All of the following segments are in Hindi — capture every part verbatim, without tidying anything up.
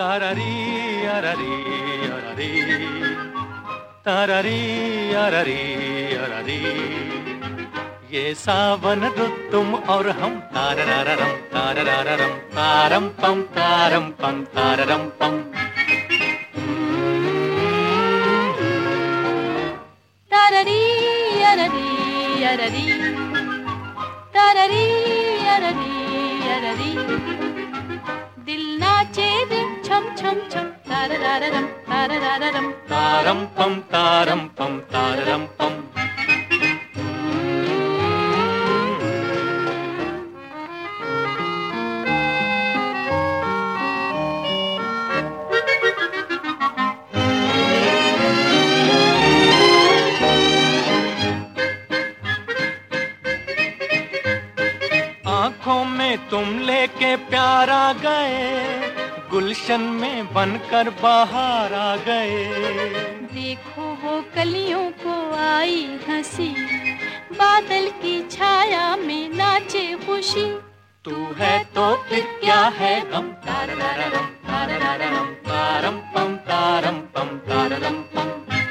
तारारी अरारी अरारी तारारी अरारी अरारी। ये सावन रुत तुम और हम तारारारम तारारारम तारम पम तारम पम ताररम पम। तारारी अरारी अरारी तारारी अरारी अरारी। दिल नाचे रे छम छम छम तारारारम तारारारम तारम पम तारम पम ताररम पम। आँखों में तुम लेके प्यार आ गए, गुलशन में बनकर बाहर आ गए। देखो वो कलियों को आई हंसी, बादल की छाया में नाचे खुशी। तू है तो फिर क्या है गम तारारारम तारारारम तारम पम तारम पम ताररम पम।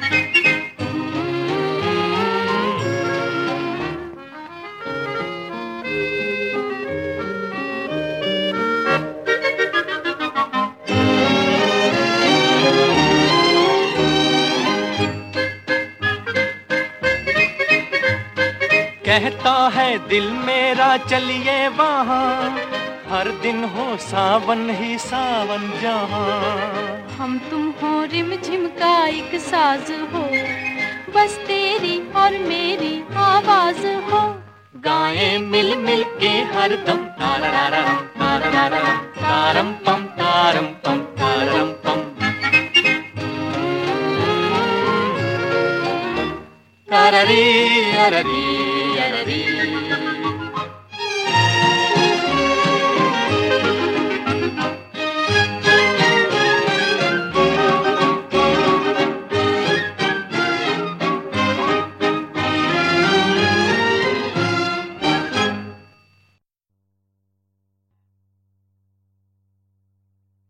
कहता है दिल मेरा चलिए वहाँ, हर दिन हो सावन ही सावन जहाँ। हम तुम हो रिम झिम का एक साज हो, बस तेरी और मेरी आवाज हो। गाएं मिल मिल के हर दम तारारारम तारारारम तारम पम तारम पम तारम पम। तारारी अरारी अरारी।